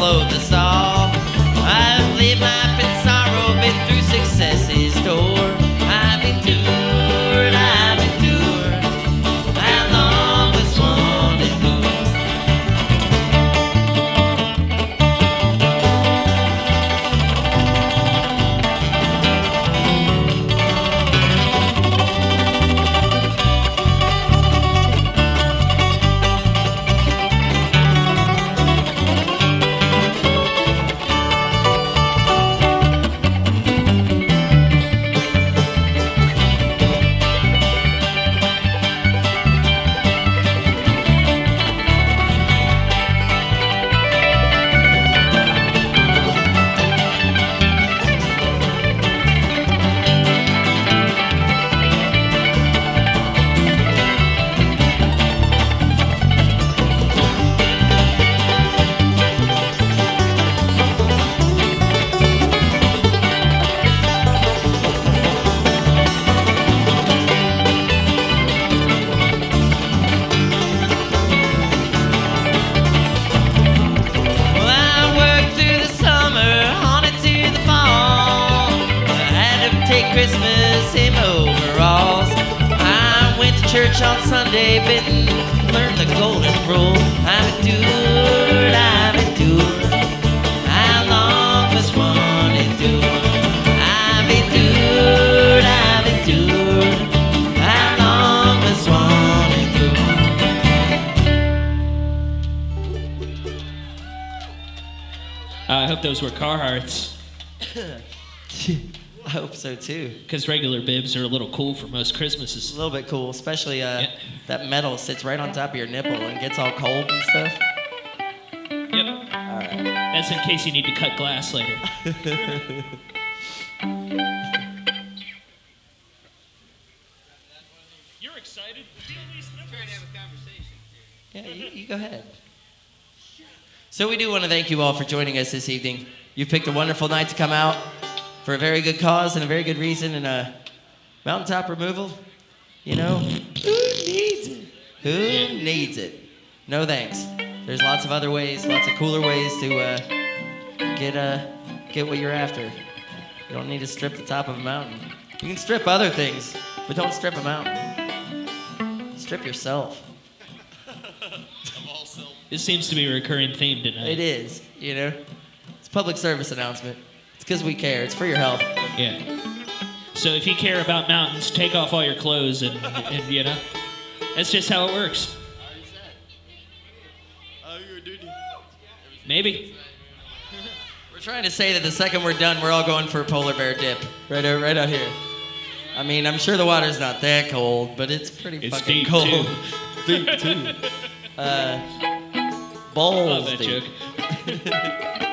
loathe us all. I've lived life in sorrow, been through success's door. I've endured, how long was one endured? Christmas in overalls. I went to church on Sunday, bitten, learned the golden rule. I've endured, how long must one endure? I've endured, how long must one endure? I hope those were Carhartts. I hope so too. Because regular bibs are a little cool for most Christmases. A little bit cool, especially that metal sits right on top of your nipple and gets all cold and stuff. Yep. All right. That's in case you need to cut glass later. You're excited? Trying to have a conversation. Yeah, you go ahead. So we do want to thank you all for joining us this evening. You've picked a wonderful night to come out for a very good cause and a very good reason, and mountaintop removal, you know, who needs it? Who needs it? No thanks. There's lots of other ways, lots of cooler ways to get what you're after. You don't need to strip the top of a mountain. You can strip other things, but don't strip a mountain. Strip yourself. This seems to be a recurring theme tonight. It is, you know. It's a public service announcement. It's because we care. It's for your health. Yeah. So if you care about mountains, take off all your clothes and you know, that's just how it works. Maybe. We're trying to say that the second we're done, we're all going for a polar bear dip. Right out here. I mean, I'm sure the water's not that cold, but it's pretty fucking deep cold. too. Deep too. Love Balls that deep. joke.